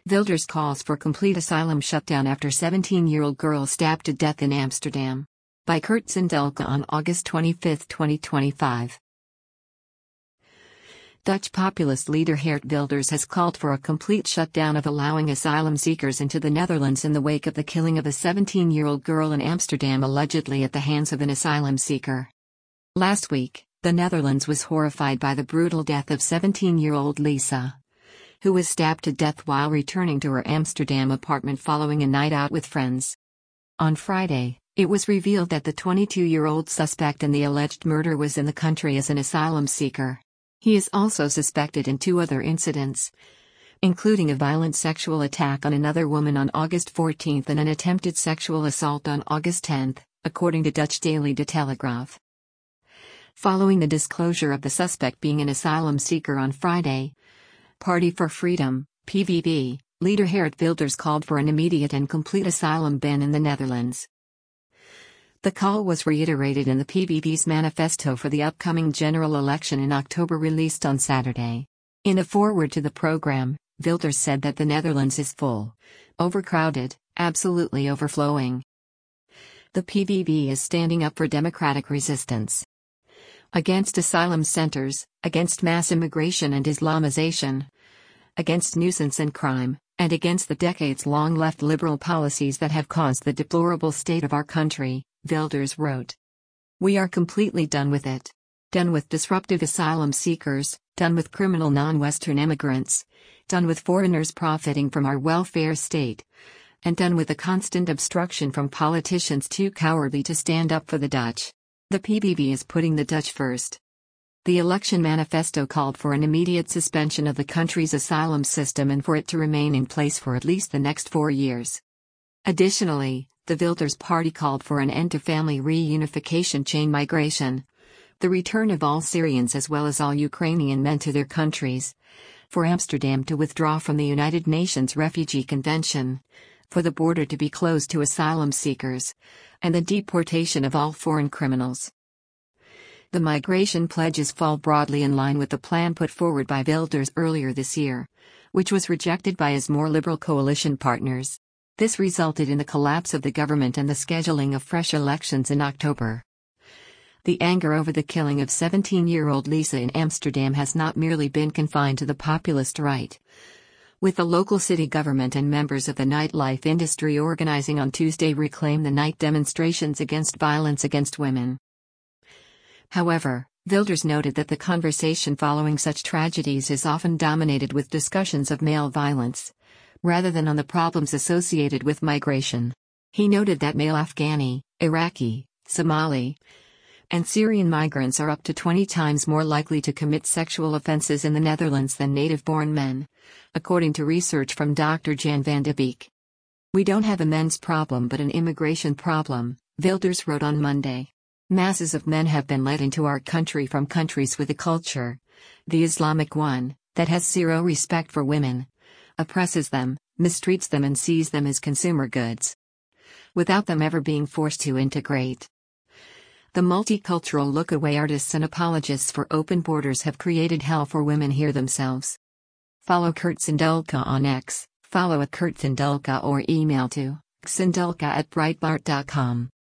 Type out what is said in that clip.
Wilders calls for complete asylum shutdown after 17-year-old girl stabbed to death in Amsterdam. By Kurt Sindelke on August 25, 2025. Dutch populist leader Geert Wilders has called for a complete shutdown of allowing asylum seekers into the Netherlands in the wake of the killing of a 17-year-old girl in Amsterdam allegedly at the hands of an asylum seeker. Last week, the Netherlands was horrified by the brutal death of 17-year-old Lisa, who was stabbed to death while returning to her Amsterdam apartment following a night out with friends. On Friday, it was revealed that the 22-year-old suspect in the alleged murder was in the country as an asylum seeker. He is also suspected in 2 other incidents, including a violent sexual attack on another woman on August 14 and an attempted sexual assault on August 10, according to Dutch daily De Telegraaf. Following the disclosure of the suspect being an asylum seeker on Friday, Party for Freedom, PVV, leader Geert Wilders called for an immediate and complete asylum ban in the Netherlands. The call was reiterated in the PVV's manifesto for the upcoming general election in October released on Saturday. In a foreword to the program, Wilders said that the Netherlands is full, overcrowded, absolutely overflowing. The PVV is standing up for democratic resistance against asylum centers, against mass immigration and Islamization, against nuisance and crime, and against the decades-long left liberal policies that have caused the deplorable state of our country, Wilders wrote. We are completely done with it. Done with disruptive asylum seekers, done with criminal non-Western immigrants, done with foreigners profiting from our welfare state, and done with the constant obstruction from politicians too cowardly to stand up for the Dutch. The PVV is putting the Dutch first. The election manifesto called for an immediate suspension of the country's asylum system and for it to remain in place for at least the next 4 years. Additionally, the Wilders party called for an end to family reunification chain migration, the return of all Syrians as well as all Ukrainian men to their countries, for Amsterdam to withdraw from the United Nations Refugee Convention, for the border to be closed to asylum seekers, and the deportation of all foreign criminals. The migration pledges fall broadly in line with the plan put forward by Wilders earlier this year, which was rejected by his more liberal coalition partners. This resulted in the collapse of the government and the scheduling of fresh elections in October. The anger over the killing of 17-year-old Lisa in Amsterdam has not merely been confined to the populist right, with the local city government and members of the nightlife industry organizing on Tuesday Reclaim the Night demonstrations against violence against women. However, Wilders noted that the conversation following such tragedies is often dominated with discussions of male violence, rather than on the problems associated with migration. He noted that male Afghani, Iraqi, Somali, and Syrian migrants are up to 20 times more likely to commit sexual offenses in the Netherlands than native-born men, according to research from Dr. Jan van de Beek. We don't have a men's problem but an immigration problem, Wilders wrote on Monday. Masses of men have been led into our country from countries with a culture, the Islamic one, that has zero respect for women, oppresses them, mistreats them and sees them as consumer goods, without them ever being forced to integrate. The multicultural look-away artists and apologists for open borders have created hell for women here themselves. Follow Kurt Sindelke on X, follow @KurtSindelke or email to sindelke@breitbart.com.